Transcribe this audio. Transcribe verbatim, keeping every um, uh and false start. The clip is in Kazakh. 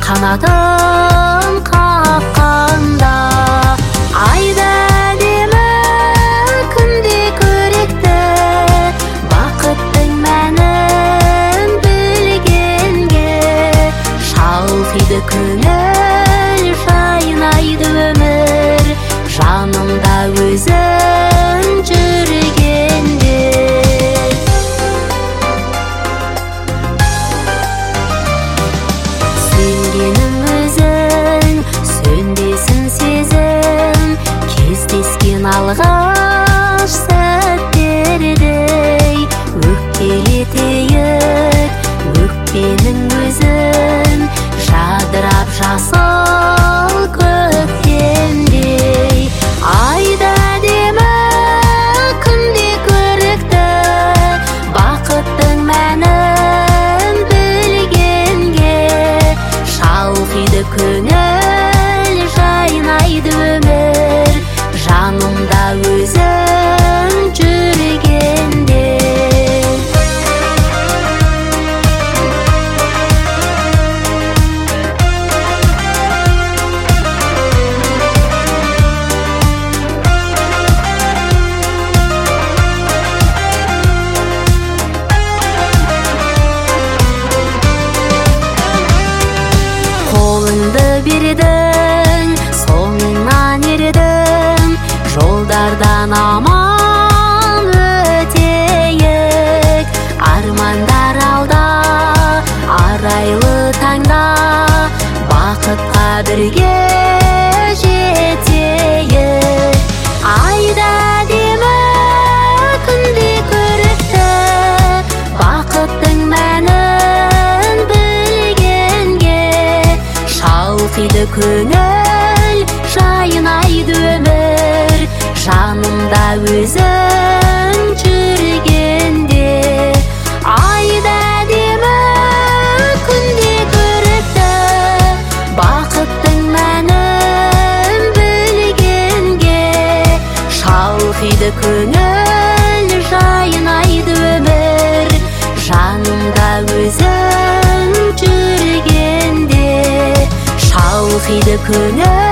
Kanatın kakkanda ayda demi күнде көрікті бақыттың мәнін білгенге шалқиды көңіл жайнайды өмір жанымда өзің жүргенде сөнгенің өзің сөнбесін сезім кездескен алғаш сәттердей өкпелетейік өкпенің өзін жадырап жасыл көктемдей айда демі күнде көрікті бақыттың мәнін білгенге шалқиды көңіл жайнайды өмір жанымда өзің жүргенде қолыңды бердің соңыңнан ердің жолдардан аман өтейік армандар алда арайлы таңда бақытқа бірге жетейік айда демі күнде көрікті бақыттың мәнін білгенге шалқиды көңіл жайнайды өмір жанымда өзің жүргенде айда демі күнде көрікті бақыттың мәнін білгенге шалқиды көңіл жайнайды өмір жанымда өзің жүргенде шалқиды көңіл